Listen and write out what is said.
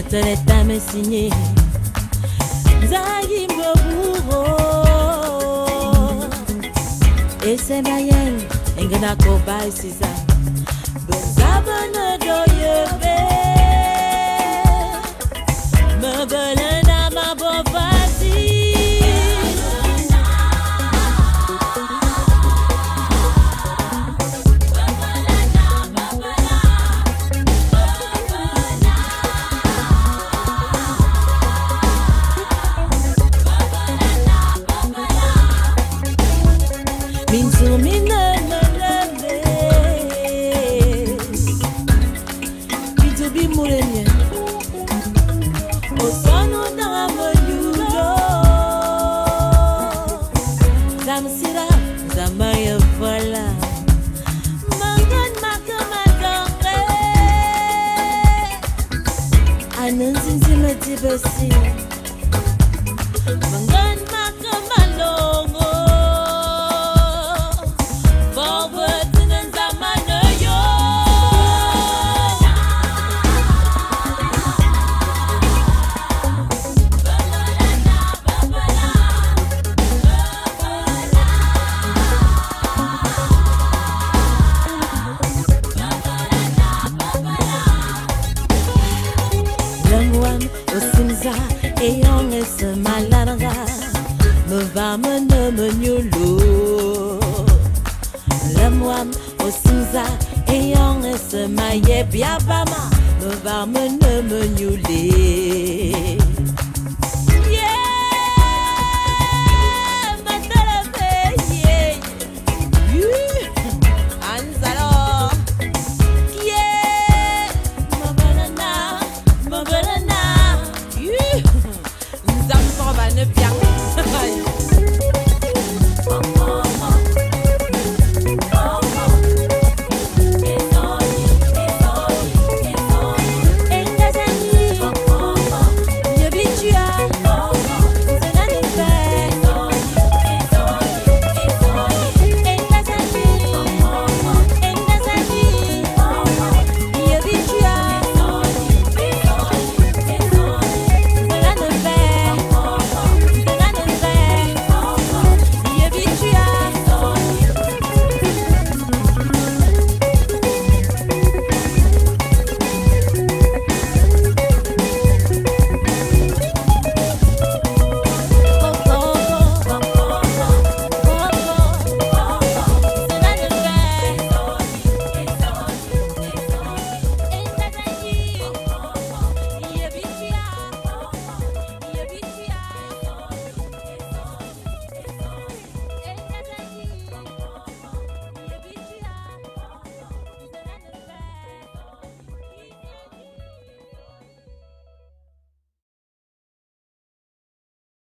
te l'État me signé. Zayimbo bourreau. Et c'est Mayenne, Engana Koba et Cisa. Benzabana doyebe. Me belena ma bovati. Minzu mine melele. Bitubi muremye. Osano na manyulo. Zamsira, zamaya vola. Mangan makamadore. Ananzinzi matibasi. Mangan makamalongo. Osimza et on est ce maladra me va me nyolo le moi osimza et on est ce maye biabama me va me nyolé